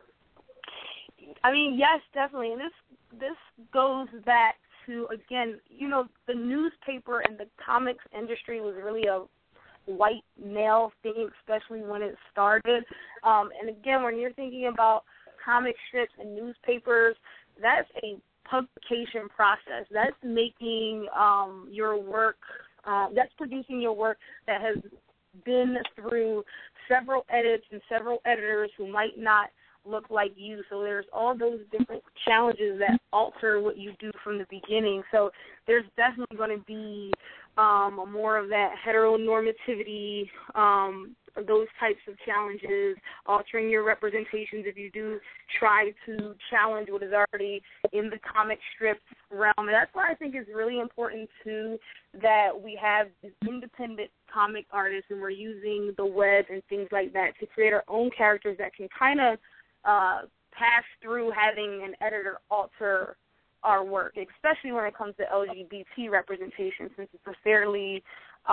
I mean, yes, definitely. And this goes back to, again, the newspaper and the comics industry was really a white male thing, especially when it started. And again, when you're thinking about comic strips and newspapers, that's a publication process. That's making your work, that's producing your work that has been through several edits and several editors who might not look like you. So there's all those different challenges that alter what you do from the beginning. So there's definitely going to be more of that heteronormativity, those types of challenges, altering your representations if you do try to challenge what is already in the comic strip realm. And that's why I think it's really important, too, that we have independent comic artists and we're using the web and things like that to create our own characters that can kind of pass through having an editor alter our work, especially when it comes to LGBT representation, since it's a fairly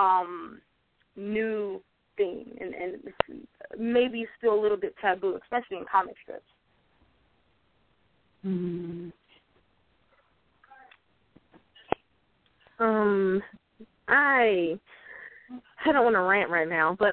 new thing and maybe still a little bit taboo, especially in comic strips. Mm-hmm. I don't want to rant right now, but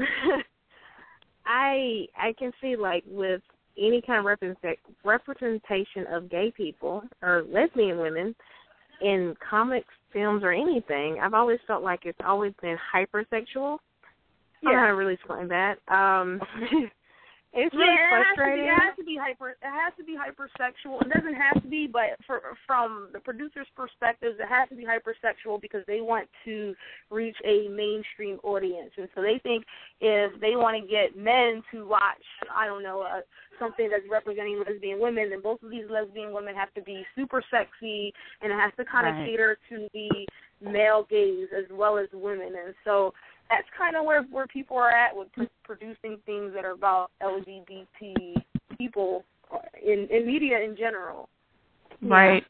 I can see, like, with any kind of representation of gay people or lesbian women in comics, films, or anything, I've always felt like it's always been hypersexual. I don't know how to really explain that. It's really frustrating. It has to be hypersexual. It doesn't have to be, but from the producer's perspective, it has to be hypersexual because they want to reach a mainstream audience. And so they think if they want to get men to watch, I don't know, something that's representing lesbian women, then both of these lesbian women have to be super sexy, and it has to kind of cater to the male gaze as well as women. And so that's kind of where people are at with producing things that are about LGBT people in media in general. Right.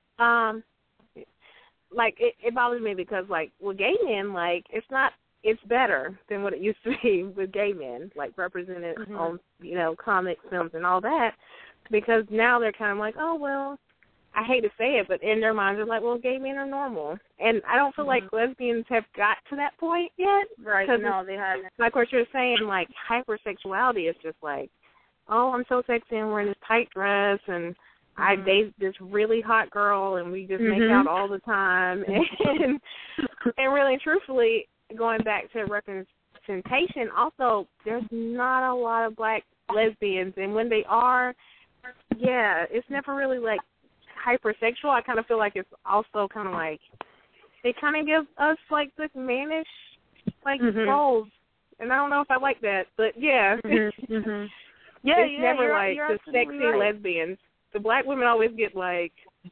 Like, it bothers me because, like, with gay men, like, it's better than what it used to be with gay men, like, represented on, comics, films, and all that, because now they're kind of like, oh, well, I hate to say it, but in their minds, they're like, well, gay men are normal. And I don't feel like lesbians have got to that point yet. Right, no, they haven't. Like what you're saying, like, hypersexuality is just like, oh, I'm so sexy and wearing this tight dress, and I date this really hot girl, and we just make out all the time. And really and truthfully, going back to representation, also, there's not a lot of black lesbians. And when they are, it's never really, like, hypersexual. I kind of feel like it's also kind of like they kind of give us like this mannish like roles, and I don't know if I like that, but it's never like the sexy lesbians. The black women always get like,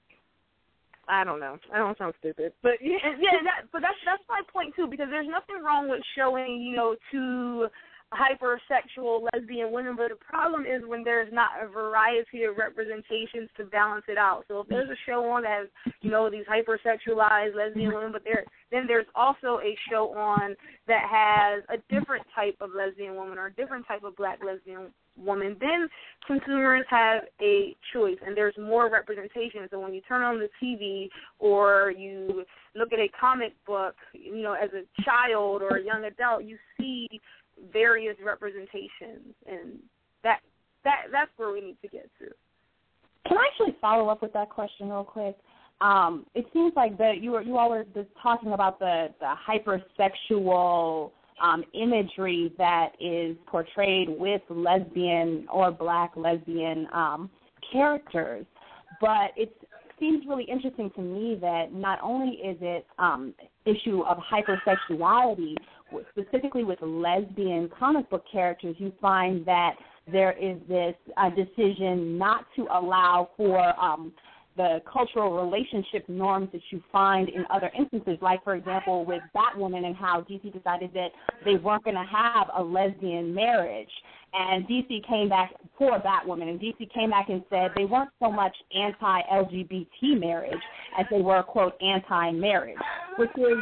I don't know. I don't sound stupid, but but that's my point too, because there's nothing wrong with showing two hypersexual lesbian women, but the problem is when there's not a variety of representations to balance it out. So if there's a show on that has, these hypersexualized lesbian women, but then there's also a show on that has a different type of lesbian woman or a different type of black lesbian woman, then consumers have a choice, and there's more representation. So when you turn on the TV or you look at a comic book, as a child or a young adult, you see various representations, and that's where we need to get to. Can I actually follow up with that question real quick? It seems like that you all were just talking about the hypersexual imagery that is portrayed with lesbian or black lesbian characters, but it seems really interesting to me that not only is it issue of hypersexuality, specifically with lesbian comic book characters, you find that there is this decision not to allow for the cultural relationship norms that you find in other instances, like, for example, with Batwoman and how DC decided that they weren't going to have a lesbian marriage. And DC came back for Batwoman, and DC came back and said they weren't so much anti-LGBT marriage as they were, quote, anti-marriage, which is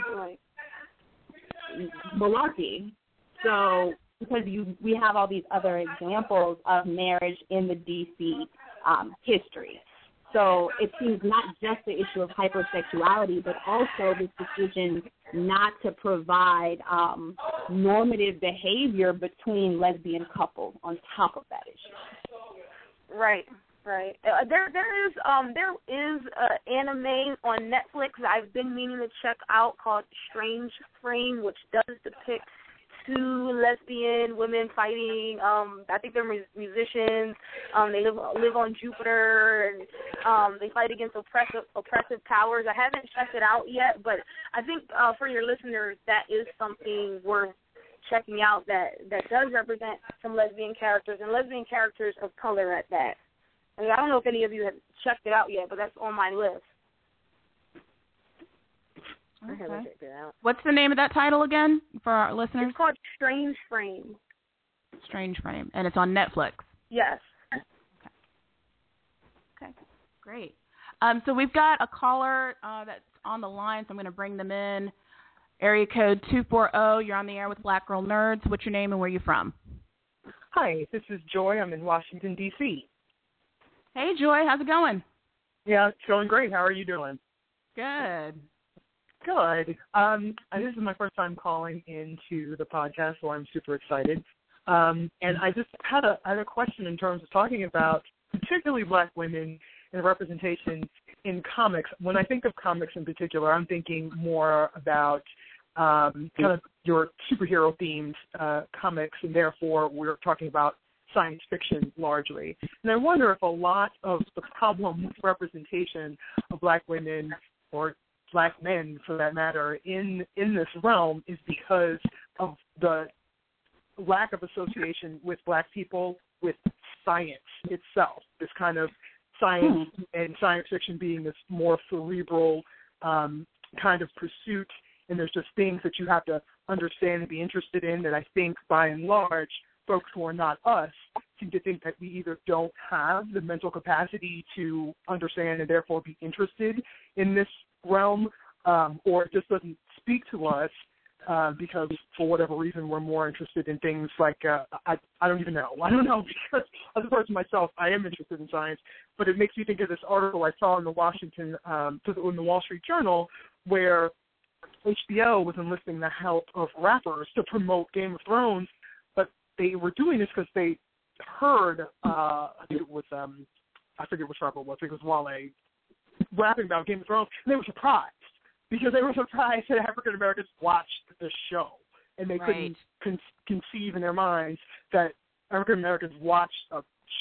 malarkey. So because we have all these other examples of marriage in the DC history. So it seems not just the issue of hypersexuality, but also this decision not to provide normative behavior between lesbian couples on top of that issue. Right. There is anime on Netflix I've been meaning to check out called Strange Frame, which does depict two lesbian women fighting. I think they're musicians. They live on Jupiter, and they fight against oppressive powers. I haven't checked it out yet, but I think for your listeners, that is something worth checking out. That does represent some lesbian characters and lesbian characters of color at that. I mean, I don't know if any of you have checked it out yet, but that's on my list. Okay. What's the name of that title again for our listeners? It's called Strange Frame. Strange Frame, and it's on Netflix. Yes. Okay. Great. So we've got a caller that's on the line, so I'm going to bring them in. Area code 240. You're on the air with Black Girl Nerds. What's your name and where are you from? Hi, this is Joy. I'm in Washington, D.C. Hey, Joy. How's it going? Yeah, it's going great. How are you doing? Good. Good. This is my first time calling into the podcast, so I'm super excited. And I just had a question in terms of talking about particularly Black women and representation in comics. When I think of comics in particular, I'm thinking more about kind of your superhero-themed comics, and therefore we're talking about science fiction largely. And I wonder if a lot of the problem with representation of Black women or Black men, for that matter, in this realm is because of the lack of association with Black people with science itself. This kind of science and science fiction being this more cerebral kind of pursuit, and there's just things that you have to understand and be interested in that I think, by and large, folks who are not us seem to think that we either don't have the mental capacity to understand and therefore be interested in this realm, or it just doesn't speak to us because for whatever reason we're more interested in things like I don't even know. I don't know, because as a person myself, I am interested in science, but it makes me think of this article I saw in the in the Wall Street Journal where HBO was enlisting the help of rappers to promote Game of Thrones, but they were doing this because they heard I think it was I forget which rapper it was. I think it was Wale rapping about Game of Thrones, and they were surprised because they were surprised that African Americans watched the show, and they couldn't conceive in their minds that African Americans watched a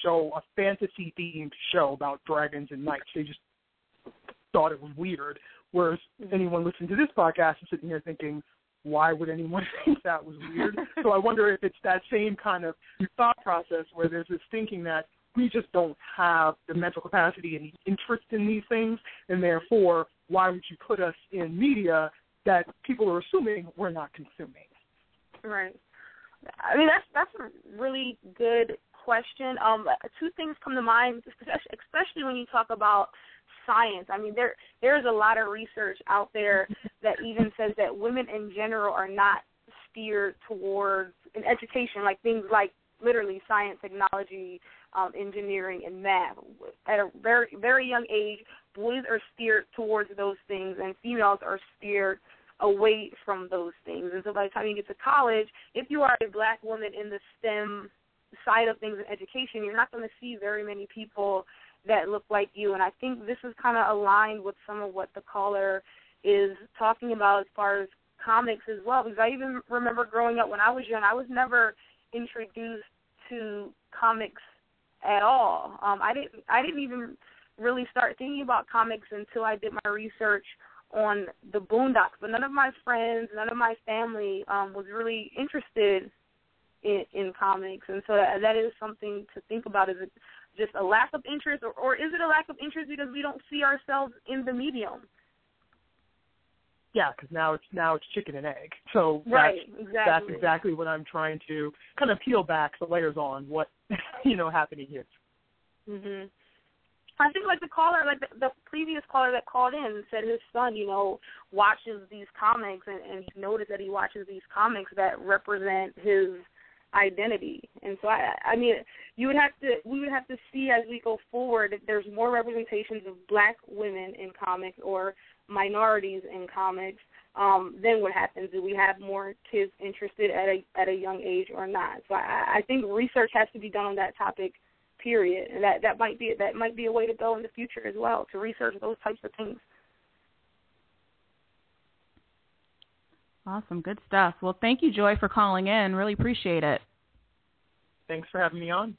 fantasy themed show about dragons and knights. They just thought it was weird. Whereas anyone listening to this podcast is sitting here thinking, why would anyone think that was weird? So I wonder if it's that same kind of thought process where there's this thinking that we just don't have the mental capacity and the interest in these things, and therefore, why would you put us in media that people are assuming we're not consuming? Right. I mean, that's a really good question. Two things come to mind, especially when you talk about science. I mean, there's a lot of research out there that even says that women in general are not steered towards an education, like things like literally science, technology, engineering, and math. At a very, very young age, boys are steered towards those things, and females are steered away from those things. And so by the time you get to college, if you are a Black woman in the STEM side of things in education, you're not going to see very many people that look like you. And I think this is kind of aligned with some of what the caller is talking about as far as comics as well, because I even remember growing up when I was young, I was never introduced to comics at all. I didn't even really start thinking about comics until I did my research on the Boondocks. But none of my friends, none of my family was really interested in comics. And so that is something to think about. Is it just a lack of interest, or is it a lack of interest because we don't see ourselves in the medium? Yeah, because now it's chicken and egg. So that's exactly what I'm trying to kind of peel back the layers on what happening here. Mhm. I think like the caller, like the previous caller that called in said his son, watches these comics and he noticed that he watches these comics that represent his identity. And so I mean, we would have to see as we go forward if there's more representations of Black women in comics or minorities in comics. Then what happens? Do we have more kids interested at a young age or not? So I think research has to be done on that topic. Period. And that might be a way to go in the future as well, to research those types of things. Awesome. Good stuff. Well, thank you, Joy, for calling in. Really appreciate it. Thanks for having me on.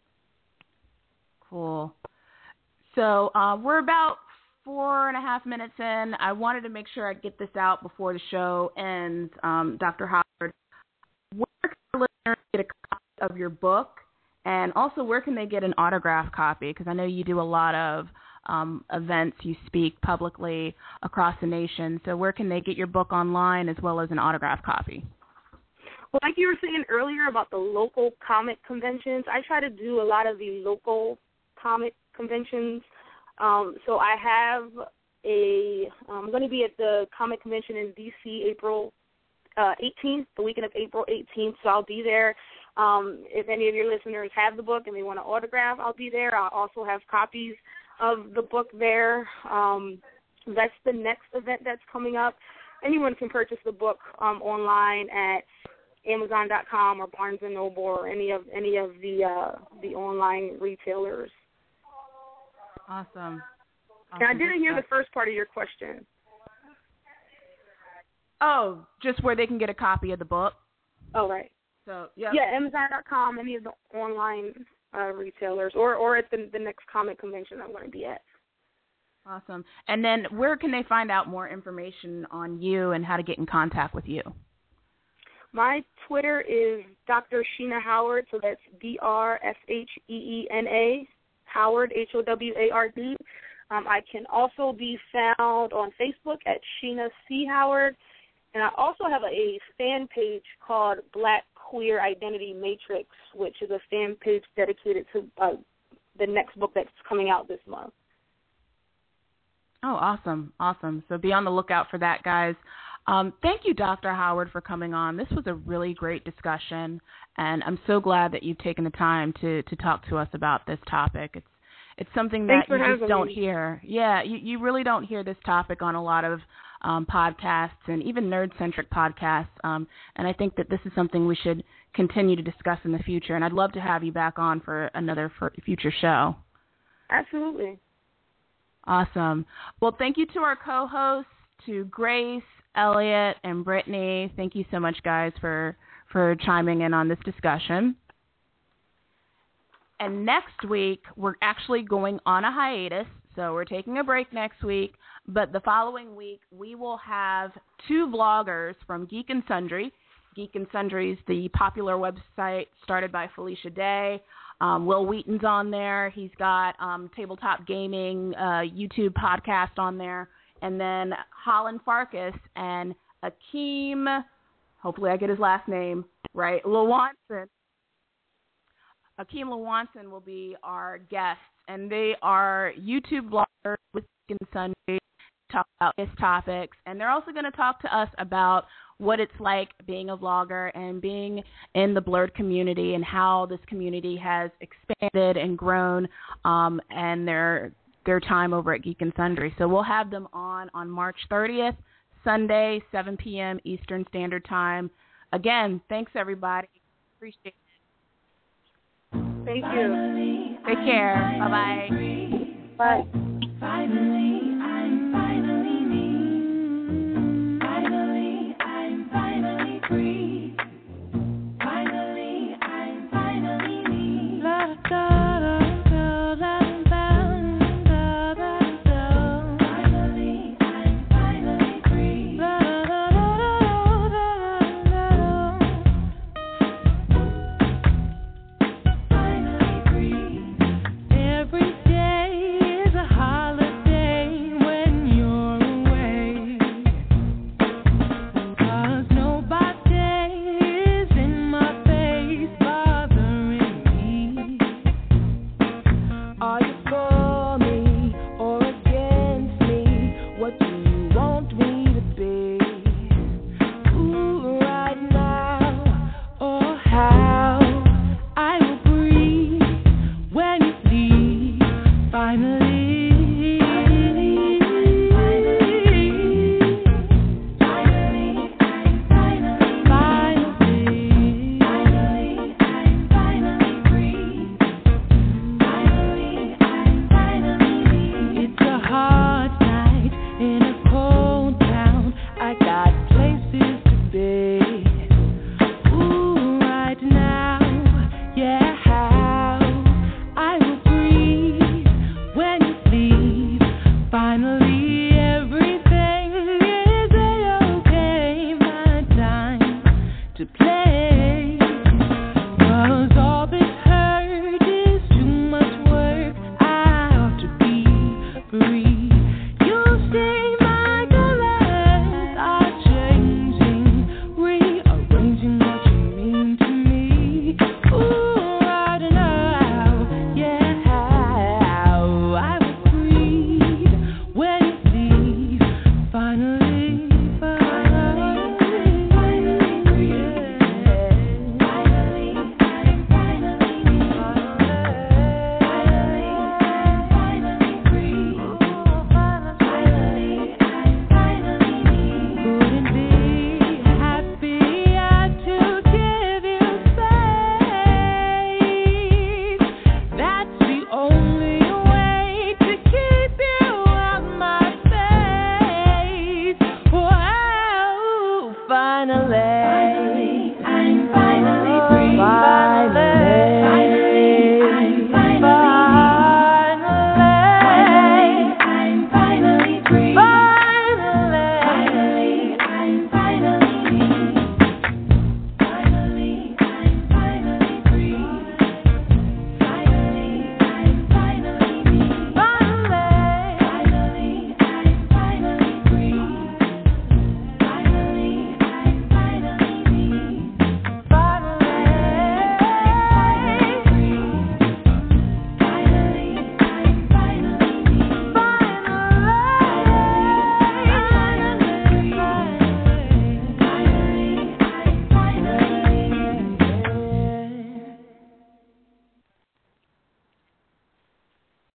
Cool. So we're about 4.5 minutes in. I wanted to make sure I get this out before the show ends. Dr. Howard, where can listeners get a copy of your book? And also, where can they get an autograph copy? Because I know you do a lot of events. You speak publicly across the nation. So where can they get your book online as well as an autograph copy? Well, like you were saying earlier about the local comic conventions, I try to do a lot of the local comic conventions. So I have I'm going to be at the comic convention in D.C. April 18th, the weekend of April 18th, so I'll be there. If any of your listeners have the book and they want to autograph, I'll be there. I'll also have copies of the book there. That's the next event that's coming up. Anyone can purchase the book online at Amazon.com or Barnes & Noble or any of the online retailers. Awesome. And I didn't hear the first part of your question. Oh, just where they can get a copy of the book? Oh, right. So, yeah, Amazon.com, any of the online retailers, or at the next comic convention I'm going to be at. Awesome. And then where can they find out more information on you and how to get in contact with you? My Twitter is Dr. Sheena Howard, so that's DrSheena, Howard, HOWARD. I can also be found on Facebook at Sheena C. Howard. And I also have a fan page called Black Queer Identity Matrix, which is a fan page dedicated to the next book that's coming out this month. Oh, awesome. Awesome. So be on the lookout for that, guys. Thank you, Dr. Howard, for coming on. This was a really great discussion, and I'm so glad that you've taken the time to talk to us about this topic. It's something that you just don't hear. Yeah, you really don't hear this topic on a lot of podcasts and even nerd-centric podcasts, and I think that this is something we should continue to discuss in the future, and I'd love to have you back on for another future show. Absolutely. Awesome. Well, thank you to our co-hosts, to Grace, Elliot, and Brittany. Thank you so much, guys, for chiming in on this discussion. And next week, we're actually going on a hiatus, so we're taking a break next week. But the following week, we will have 2 vloggers from Geek and Sundry. Geek and Sundry is the popular website started by Felicia Day. Will Wheaton's on there. He's got Tabletop Gaming YouTube podcast on there. And then Holland Farkas and Akeem, hopefully I get his last name right, Lewanson. Akeem Lewanson will be our guests, and they are YouTube vloggers with Geek and Sundry, talk about his topics, and they're also going to talk to us about what it's like being a vlogger and being in the Blurred community and how this community has expanded and grown, and their time over at Geek and Sundry. So we'll have them on March 30th, Sunday, 7 p.m. Eastern Standard Time. Again, thanks, everybody. Appreciate it. Thank you. Take care. Bye-bye. Bye. Finally, I'm finally me. Finally, I'm finally free. Finally, I'm finally me. La da da da da da da da. Finally, I'm finally free. La da da da da da da. places to be. Ooh, right now, yeah, how I will breathe when you leave. Finally, everything is a-okay. My time to play. 'Cause all this hurt is too much work. I ought to be free. You see, my colors are changing, rearranging what you mean to me. Ooh, right now, yeah, how I will breathe when you leave. Finally, finally, finally free. Finally, I'm finally free. Finally, I'm finally couldn't be happier to give you space. That's the only way to keep you out my face. Whoa, finally.